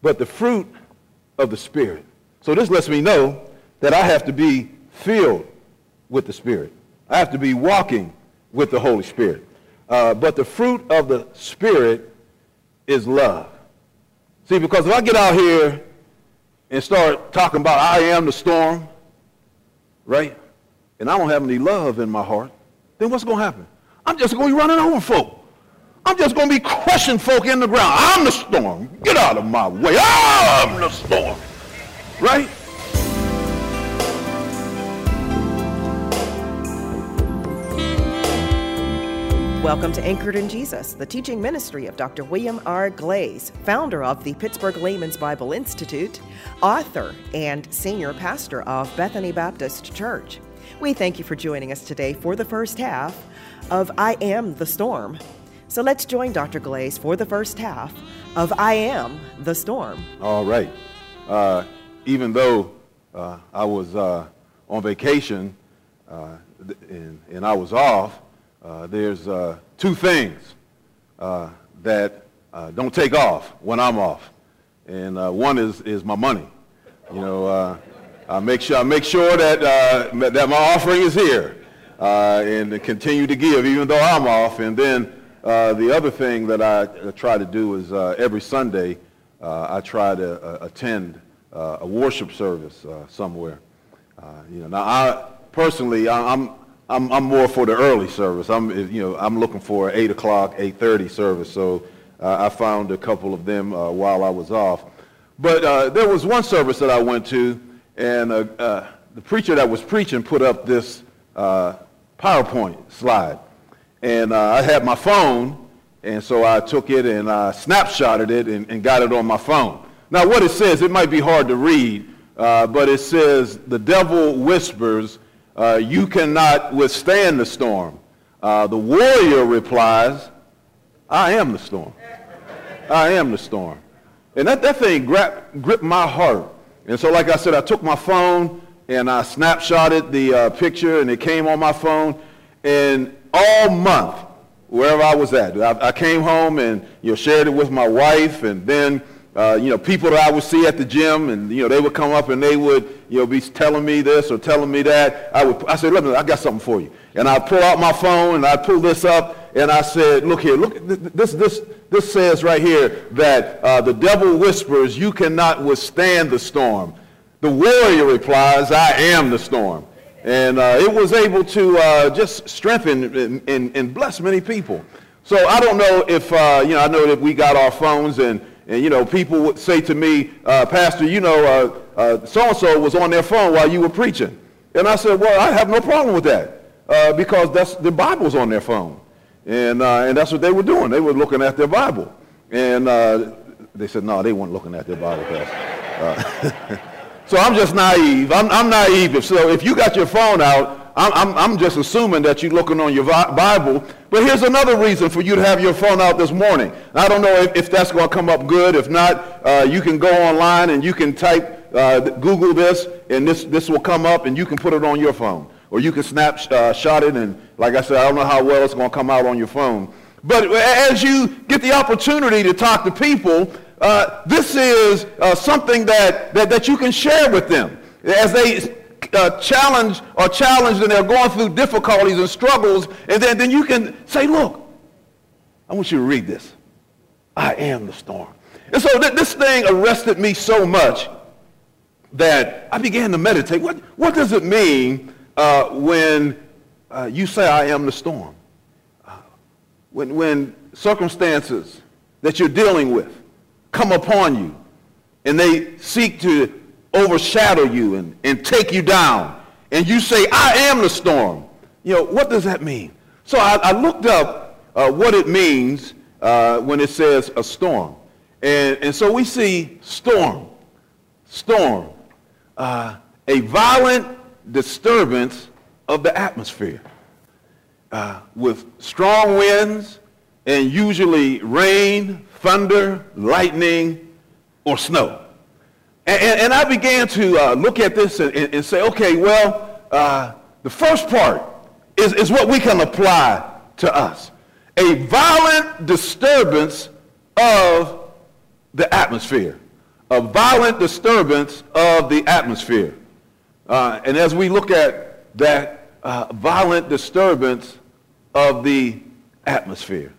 but the fruit of the Spirit. So this lets me know that I have to be filled with the Spirit. I have to be walking with the Holy Spirit. But the fruit of the Spirit is love. See, because if I get out here and start talking about I am the storm, right, and I don't have any love in my heart, then what's going to happen? I'm just going to be running over folk. I'm just going to be crushing folk in the ground. I'm the storm. Get out of my way. I'm the storm. Right? Welcome to Anchored in Jesus, the teaching ministry of Dr. William R. Glaze, founder of the Pittsburgh Layman's Bible Institute, author, and senior pastor of Bethany Baptist Church. We thank you for joining us today for the first half of I Am the Storm. So let's join Dr. Glaze for the first half of I Am the Storm. All right. Even though I was on vacation and I was off, there's two things that don't take off when I'm off, and one is my money. You know, I make sure that my offering is here, and to continue to give even though I'm off. And then the other thing that I try to do is every Sunday I try to attend a worship service somewhere. Now I'm more for the early service. I'm looking for an 8 o'clock, 8:30 service. So I found a couple of them while I was off. But there was one service that I went to, and the preacher that was preaching put up this PowerPoint slide. And I had my phone, and so I took it and I snapshotted it and got it on my phone. Now what it says, it might be hard to read, but it says, "The devil whispers, you cannot withstand the storm. The warrior replies, I am the storm. I am the storm." And that thing gripped my heart. And so like I said, I took my phone and I snapshotted the picture, and it came on my phone. And all month, wherever I was at, I came home and shared it with my wife, and then people that I would see at the gym, and they would come up and they would be telling me this or telling me that. I said, "Look, I got something for you." And I'd pull out my phone and I'd pull this up, and I said, "Look here, look, this says right here that the devil whispers, you cannot withstand the storm. The warrior replies, I am the storm." And it was able to just strengthen and bless many people. So I don't know if I know that we got our phones, and people would say to me, "Pastor, so-and-so was on their phone while you were preaching." And I said, "Well, I have no problem with that because the Bible's on their phone." And that's what they were doing. They were looking at their Bible. And they said, "No, they weren't looking at their Bible, Pastor." So I'm just naive. I'm naive. If you got your phone out, I'm just assuming that you're looking on your Bible. But here's another reason for you to have your phone out this morning. I don't know if that's going to come up good. If not, you can go online and you can type, Google this, and this will come up, and you can put it on your phone. Or you can snapshot it, and like I said, I don't know how well it's going to come out on your phone. But as you get the opportunity to talk to people, this is something that you can share with them as they challenged and they're going through difficulties and struggles, and then you can say, "Look, I want you to read this. I am the storm." And so this thing arrested me so much that I began to meditate. What does it mean when you say I am the storm? When circumstances that you're dealing with come upon you and they seek to overshadow you and take you down, and you say, "I am the storm." What does that mean? So I looked up what it means when it says a storm. And so we see storm, a violent disturbance of the atmosphere with strong winds and usually rain, thunder, lightning, or snow. And I began to look at this and say, okay, well, the first part is what we can apply to us. A violent disturbance of the atmosphere. a violent disturbance of the atmosphere. And as we look at that violent disturbance of the atmosphere,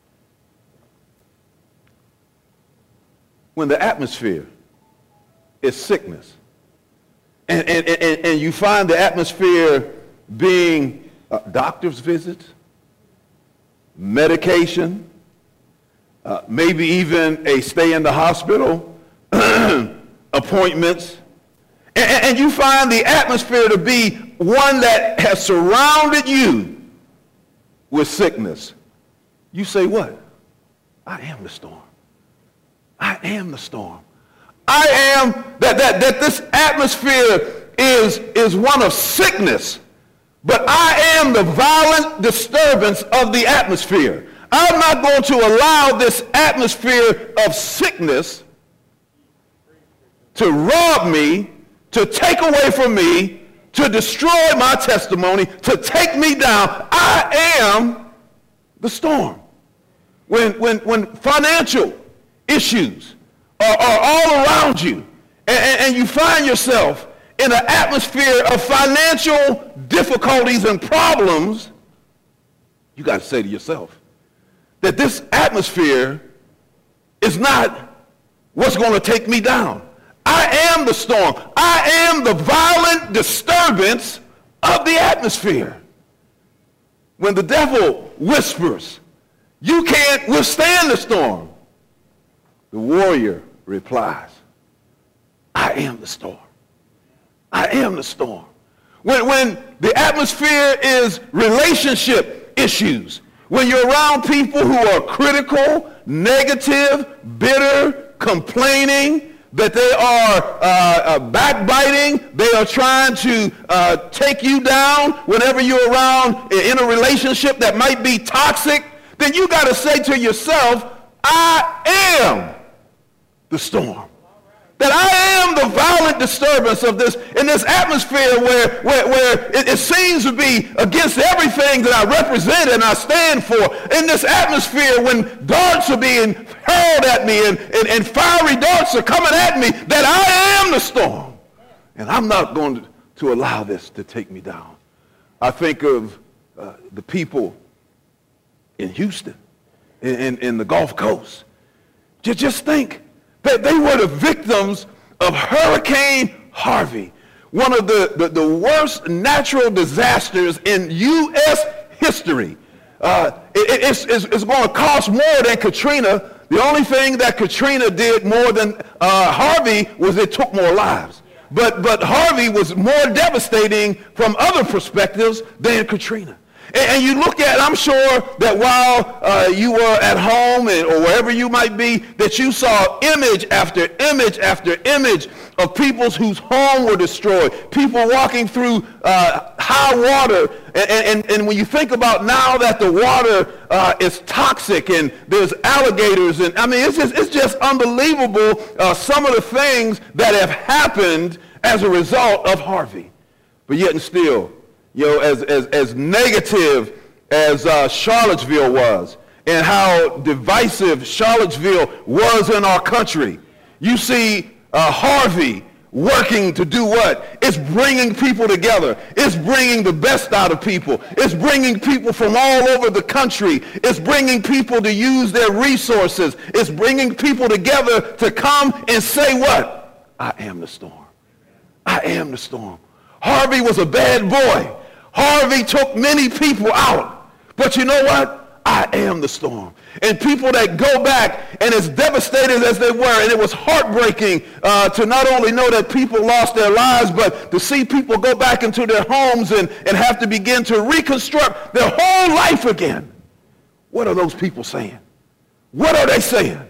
when the atmosphere is sickness, and you find the atmosphere being doctor's visits, medication, maybe even a stay in the hospital, appointments, and you find the atmosphere to be one that has surrounded you with sickness, you say what? I am the storm. I am the storm. I am that this atmosphere is one of sickness, but I am the violent disturbance of the atmosphere. I'm not going to allow this atmosphere of sickness to rob me, to take away from me, to destroy my testimony, to take me down. I am the storm. When financial issues are all around you, and you find yourself in an atmosphere of financial difficulties and problems, you got to say to yourself that this atmosphere is not what's going to take me down. I am the storm. I am the violent disturbance of the atmosphere. When the devil whispers, you can't withstand the storm, the warrior replies, I am the storm. I am the storm. When the atmosphere is relationship issues, when you're around people who are critical, negative, bitter, complaining, that they are backbiting, they are trying to take you down whenever you're around in a relationship that might be toxic, then you got to say to yourself, I am the storm. That I am the violent disturbance of this, in this atmosphere where it seems to be against everything that I represent and I stand for. In this atmosphere when darts are being hurled at me and fiery darts are coming at me, that I am the storm. And I'm not going to allow this to take me down. I think of the people in Houston, in the Gulf Coast. Just think. They were the victims of Hurricane Harvey, one of the worst natural disasters in U.S. history. It's going to cost more than Katrina. The only thing that Katrina did more than Harvey was it took more lives. But Harvey was more devastating from other perspectives than Katrina. And you look at, I'm sure that while you were at home or wherever you might be, that you saw image after image after image of people whose home were destroyed, people walking through high water. And when you think about now that the water is toxic and there's alligators, and I mean, it's just unbelievable some of the things that have happened as a result of Harvey. But yet and still, you know, as negative as Charlottesville was and how divisive Charlottesville was in our country, you see Harvey working to do what? It's bringing people together. It's bringing the best out of people. It's bringing people from all over the country. It's bringing people to use their resources. It's bringing people together to come and say what? I am the storm. I am the storm. Harvey was a bad boy. Harvey took many people out. But you know what? I am the storm. And people that go back, and as devastated as they were, and it was heartbreaking to not only know that people lost their lives, but to see people go back into their homes and have to begin to reconstruct their whole life again. What are those people saying? What are they saying?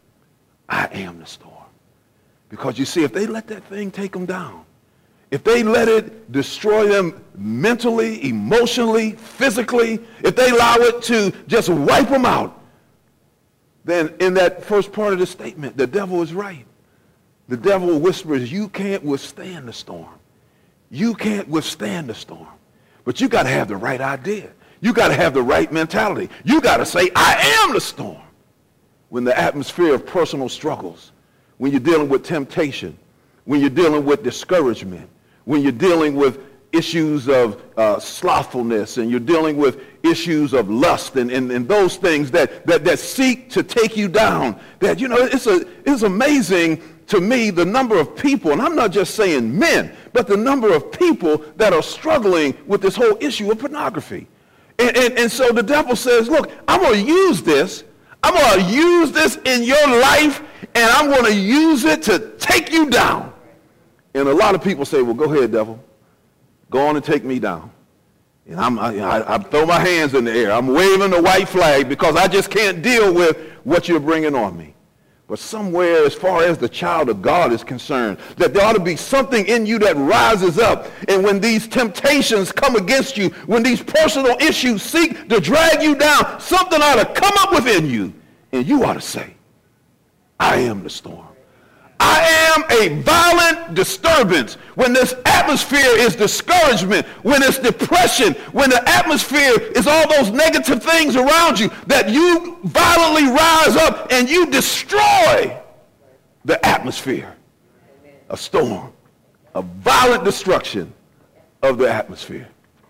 I am the storm. Because you see, if they let that thing take them down, if they let it destroy them mentally, emotionally, physically, if they allow it to just wipe them out, then in that first part of the statement, the devil is right. The devil whispers, you can't withstand the storm. You can't withstand the storm. But you got to have the right idea. You got to have the right mentality. You got to say, I am the storm. When the atmosphere of personal struggles, when you're dealing with temptation, when you're dealing with discouragement, when you're dealing with issues of slothfulness, and you're dealing with issues of lust and those things that seek to take you down. That, you know, it's amazing to me the number of people, and I'm not just saying men, but the number of people that are struggling with this whole issue of pornography. And so the devil says, look, I'm going to use this. I'm going to use this in your life, and I'm going to use it to take you down. And a lot of people say, well, go ahead, devil. Go on and take me down. And I throw my hands in the air. I'm waving the white flag because I just can't deal with what you're bringing on me. But somewhere, as far as the child of God is concerned, that there ought to be something in you that rises up. And when these temptations come against you, when these personal issues seek to drag you down, something ought to come up within you. And you ought to say, I am the storm. I am a violent disturbance. When this atmosphere is discouragement, when it's depression, when the atmosphere is all those negative things around you, that you violently rise up and you destroy the atmosphere. A storm, a violent destruction of the atmosphere.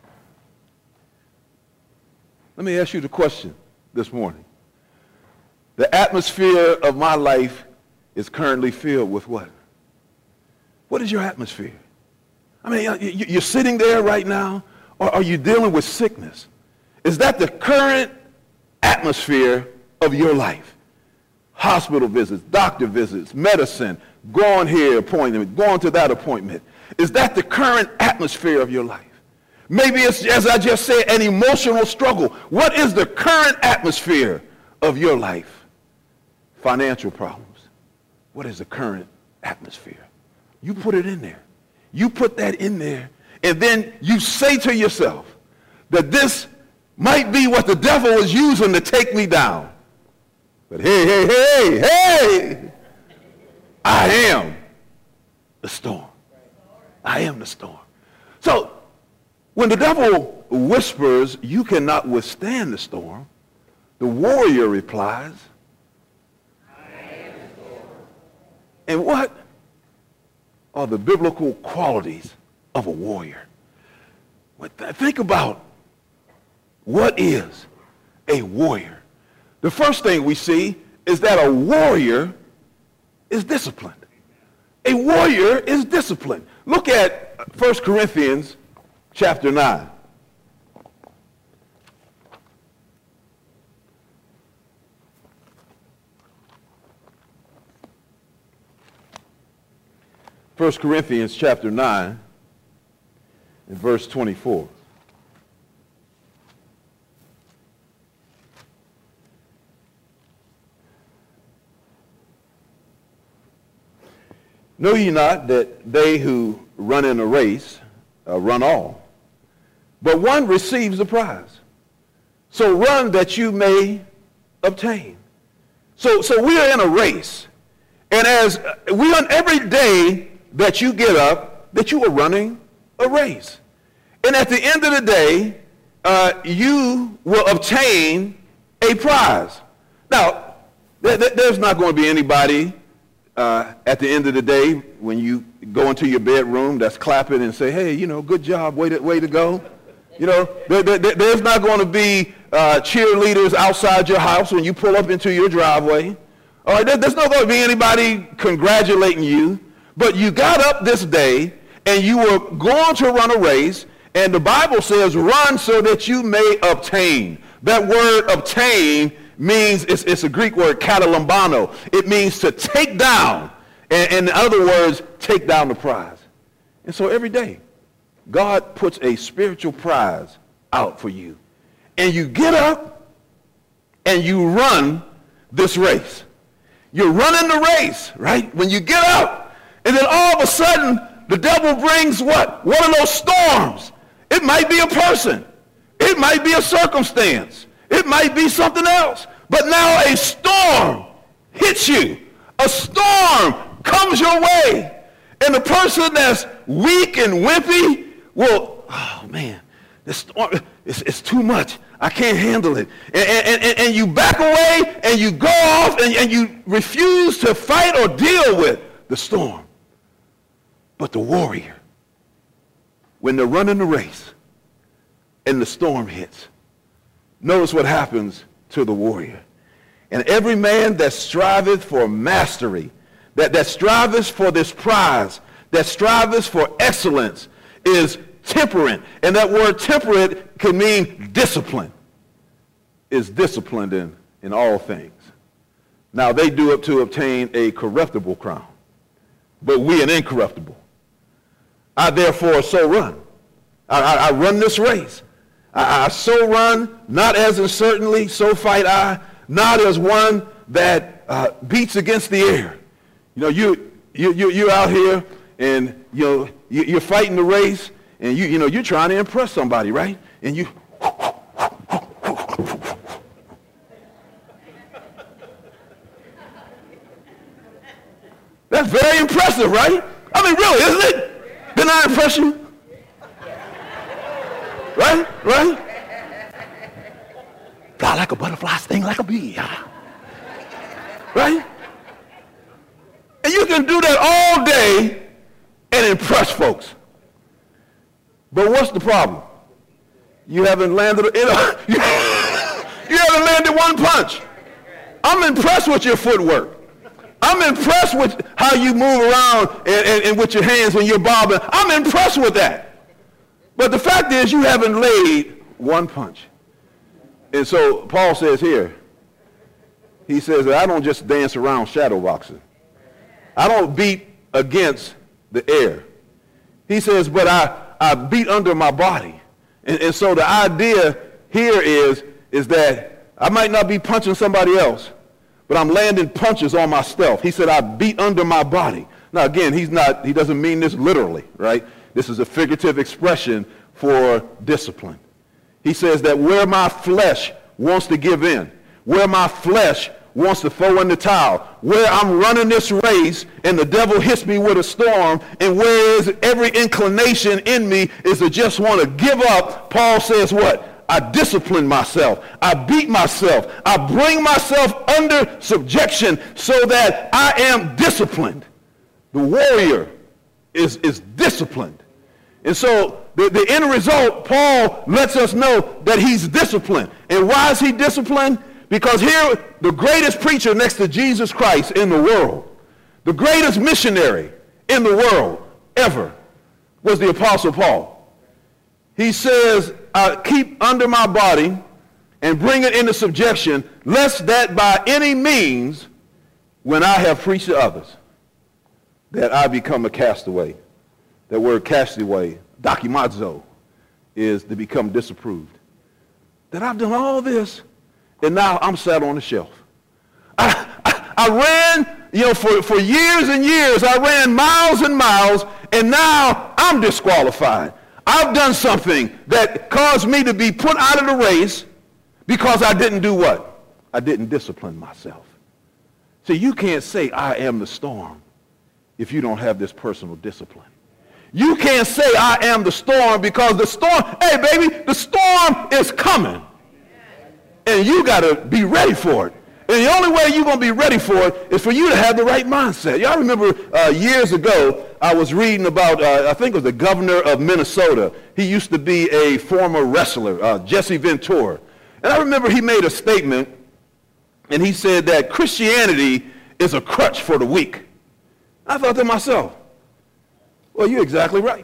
Let me ask you the question this morning. The atmosphere of my life is currently filled with what? What is your atmosphere? I mean, you're sitting there right now, or are you dealing with sickness? Is that the current atmosphere of your life? Hospital visits, doctor visits, medicine, going here appointment, going to that appointment. Is that the current atmosphere of your life? Maybe it's, as I just said, an emotional struggle. What is the current atmosphere of your life? Financial problems. What is the current atmosphere? You put it in there. You put that in there, and then you say to yourself that this might be what the devil is using to take me down. But hey, I am the storm. I am the storm. So when the devil whispers, you cannot withstand the storm, the warrior replies, and what are the biblical qualities of a warrior? Think about what is a warrior. The first thing we see is that a warrior is disciplined. A warrior is disciplined. Look at 1 Corinthians chapter 9. 1 Corinthians chapter 9 and verse 24. Know ye not that they who run in a race run all, but one receives the prize. So run that you may obtain. So we are in a race. And as we on every day that you get up, that you are running a race. And at the end of the day, you will obtain a prize. Now, there's not going to be anybody at the end of the day when you go into your bedroom that's clapping and say, hey, you know, good job, way to go. You know, there's not going to be cheerleaders outside your house when you pull up into your driveway. All right, there's not going to be anybody congratulating you. But you got up this day, and you were going to run a race, and the Bible says, run so that you may obtain. That word obtain means, it's a Greek word, katalambano. It means to take down. And in other words, take down the prize. And so every day, God puts a spiritual prize out for you. And you get up, and you run this race. You're running the race, right? When you get up, and then all of a sudden, the devil brings what? One of those storms. It might be a person. It might be a circumstance. It might be something else. But now a storm hits you. A storm comes your way. And the person that's weak and wimpy will, oh man, this storm, it's too much. I can't handle it. And you back away and you go off and you refuse to fight or deal with the storm. But the warrior, when they're running the race and the storm hits, notice what happens to the warrior. And every man that striveth for mastery, that striveth for this prize, that striveth for excellence, is temperate. And that word temperate can mean discipline. Is disciplined in all things. Now they do it to obtain a corruptible crown, but we an incorruptible. I therefore so run. I run this race. I so run, not as in certainly, so fight I, not as one that beats against the air. You know, you're out here and you're fighting the race, and you're trying to impress somebody, right? And you that's very impressive, right? I mean, really, isn't it? Didn't I impress you? Right? Fly like a butterfly, sting like a bee. Right? And you can do that all day and impress folks. But what's the problem? You haven't landed you haven't landed one punch. I'm impressed with your footwork. I'm impressed with how you move around and with your hands when you're bobbing. I'm impressed with that. But the fact is you haven't laid one punch. And so Paul says here, he says that I don't just dance around shadow boxing. I don't beat against the air. He says, but I beat under my body. And so the idea here is that I might not be punching somebody else, but I'm landing punches on myself. He said, I beat under my body. Now, again, he doesn't mean this literally, right? This is a figurative expression for discipline. He says that where my flesh wants to give in, where my flesh wants to throw in the towel, where I'm running this race and the devil hits me with a storm, and whereas every inclination in me is to just want to give up, Paul says what? I discipline myself. I beat myself. I bring myself under subjection so that I am disciplined. The warrior is disciplined. And so the end result, Paul lets us know that he's disciplined. And why is he disciplined? Because here, the greatest preacher next to Jesus Christ in the world, the greatest missionary in the world ever, was the Apostle Paul. He says, I keep under my body and bring it into subjection, lest that by any means, when I have preached to others, that I become a castaway. That word castaway, dokimazo, is to become disapproved. That I've done all this, and now I'm sat on the shelf. I ran, for years and years, I ran miles and miles, and now I'm disqualified. I've done something that caused me to be put out of the race because I didn't do what? I didn't discipline myself. See, you can't say I am the storm if you don't have this personal discipline. You can't say I am the storm because the storm, hey baby, the storm is coming. And you got to be ready for it. And the only way you're going to be ready for it is for you to have the right mindset. Y'all remember years ago, I was reading about, I think it was the governor of Minnesota. He used to be a former wrestler, Jesse Ventura. And I remember he made a statement, and he said that Christianity is a crutch for the weak. I thought to myself, well, you're exactly right.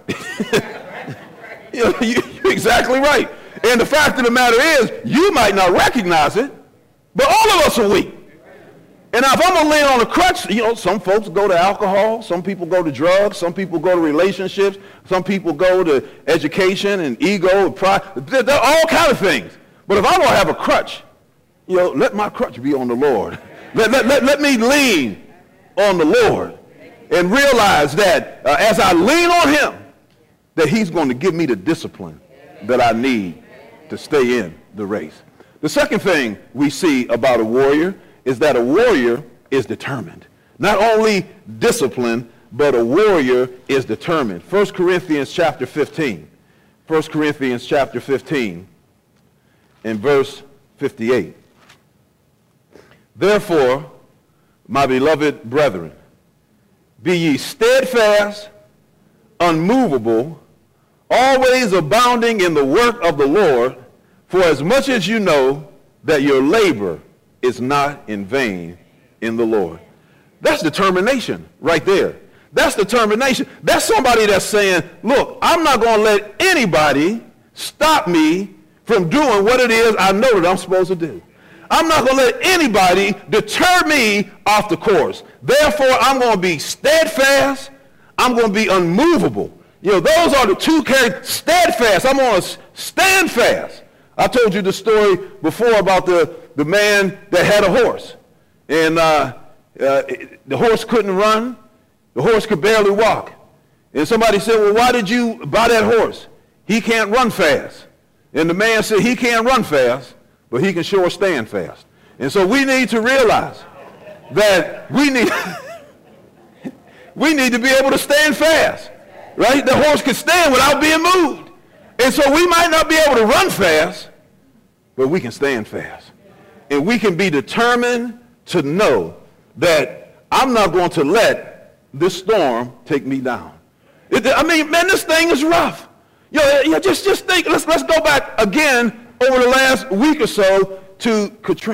You're exactly right. And the fact of the matter is, you might not recognize it, but all of us are weak. And now if I'm going to land on a crutch, some folks go to alcohol, some people go to drugs, some people go to relationships, some people go to education and ego and pride. There are all kinds of things. But if I'm going to have a crutch, let my crutch be on the Lord. Let me lean on the Lord and realize that as I lean on him, that he's going to give me the discipline that I need to stay in the race. The second thing we see about a warrior is that a warrior is determined. Not only disciplined, but a warrior is determined. 1 Corinthians chapter 15. 1 Corinthians chapter 15. in verse 58. Therefore, my beloved brethren, be ye steadfast, unmovable, always abounding in the work of the Lord, for as much as you know that your labor is not in vain in the Lord. That's determination right there. That's determination. That's somebody that's saying, look, I'm not going to let anybody stop me from doing what it is I know that I'm supposed to do. I'm not going to let anybody deter me off the course. Therefore, I'm going to be steadfast. I'm going to be unmovable. You know, those are the two characters. Steadfast. I'm going to stand fast. I told you the story before about the man that had a horse. And the horse couldn't run. The horse could barely walk. And somebody said, well, why did you buy that horse? He can't run fast. And the man said, he can't run fast, but he can sure stand fast. And so we need to realize that we need to be able to stand fast, right? The horse can stand without being moved. And so we might not be able to run fast, but we can stand fast. And we can be determined to know that I'm not going to let this storm take me down. I mean, man, this thing is rough. Just think, let's go back again over the last week or so to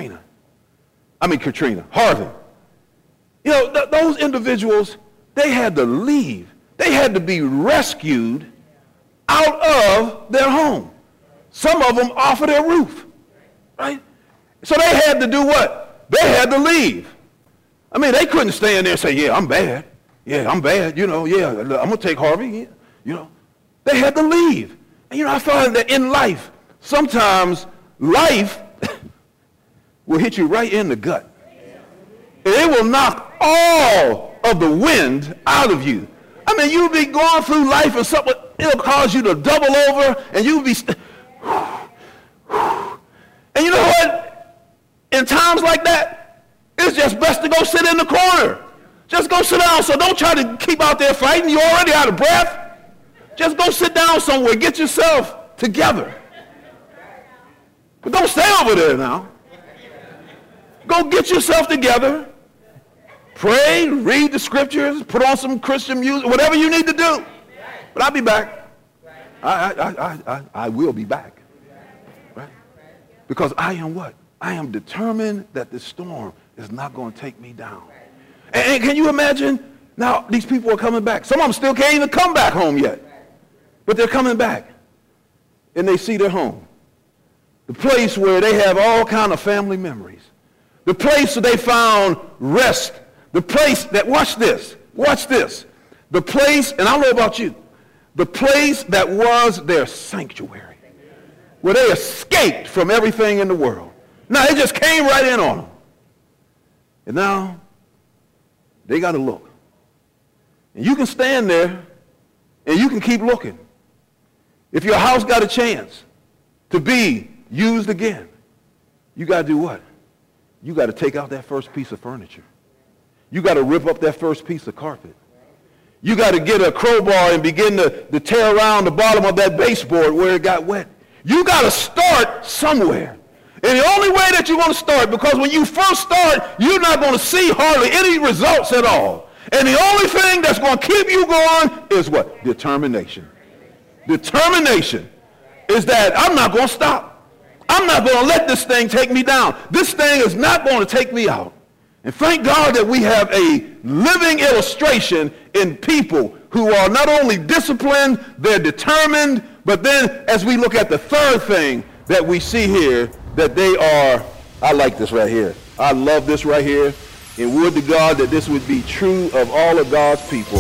Harvey. You know, those individuals, they had to leave. They had to be rescued out of their home. Some of them off of their roof, right? So they had to do what? They had to leave. I mean, they couldn't stand there and say, yeah, I'm bad. Yeah, I'm bad. You know, yeah, I'm going to take Harvey. Yeah, you know, they had to leave. And, you know, I find that in life, sometimes life will hit you right in the gut. And it will knock all of the wind out of you. I mean, you'll be going through life and something, it'll cause you to double over, and you'll be, and you know what? In times like that, it's just best to go sit in the corner. Just go sit down. So don't try to keep out there fighting. You're already out of breath. Just go sit down somewhere. Get yourself together. But don't stay over there now. Go get yourself together. Pray, read the scriptures, put on some Christian music, whatever you need to do. But I'll be back. I will be back. Right? Because I am what? I am determined that this storm is not going to take me down. And can you imagine? Now, these people are coming back. Some of them still can't even come back home yet. But they're coming back. And they see their home. The place where they have all kind of family memories. The place where they found rest. The place that, watch this. The place, and I don't know about you, the place that was their sanctuary. Where they escaped from everything in the world. Now, it just came right in on them. And now, they got to look. And you can stand there, and you can keep looking. If your house got a chance to be used again, you got to do what? You got to take out that first piece of furniture. You got to rip up that first piece of carpet. You got to get a crowbar and begin to tear around the bottom of that baseboard where it got wet. You got to start somewhere. And the only way that you're going to start, because when you first start, you're not going to see hardly any results at all. And the only thing that's going to keep you going is what? Determination. Determination is that I'm not going to stop. I'm not going to let this thing take me down. This thing is not going to take me out. And thank God that we have a living illustration in people who are not only disciplined, they're determined, but then as we look at the third thing that we see here, that they are, I like this right here. I love this right here. And would to God that this would be true of all of God's people.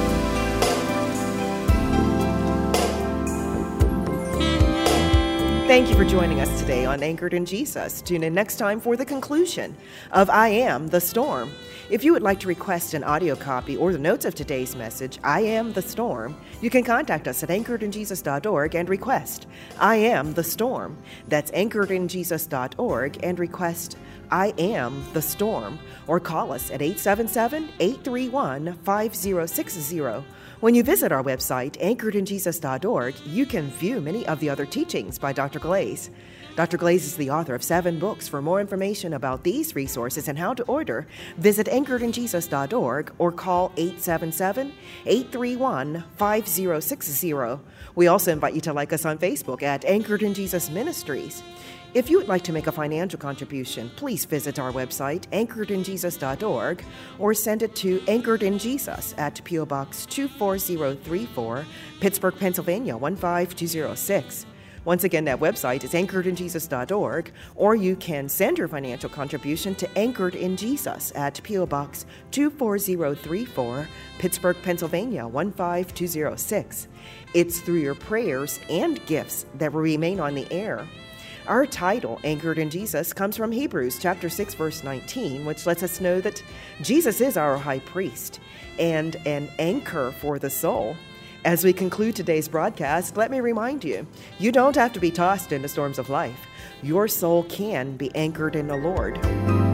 Thank you for joining us today on Anchored in Jesus. Tune in next time for the conclusion of I Am the Storm. If you would like to request an audio copy or the notes of today's message, I Am the Storm, you can contact us at anchoredinjesus.org and request I Am the Storm. That's anchoredinjesus.org and request I Am the Storm, or call us at 877-831-5060. When you visit our website, anchoredinjesus.org, you can view many of the other teachings by Dr. Glaze. Dr. Glaze is the author of 7 books. For more information about these resources and how to order, visit anchoredinjesus.org or call 877-831-5060. We also invite you to like us on Facebook at Anchored in Jesus Ministries. If you would like to make a financial contribution, please visit our website, anchoredinjesus.org, or send it to Anchored in Jesus at P.O. Box 24034, Pittsburgh, Pennsylvania 15206. Once again, that website is anchoredinjesus.org, or you can send your financial contribution to Anchored in Jesus at P.O. Box 24034, Pittsburgh, Pennsylvania 15206. It's through your prayers and gifts that will remain on the air. Our title, Anchored in Jesus, comes from Hebrews chapter 6, verse 19, which lets us know that Jesus is our high priest and an anchor for the soul. As we conclude today's broadcast, let me remind you, you don't have to be tossed into storms of life. Your soul can be anchored in the Lord.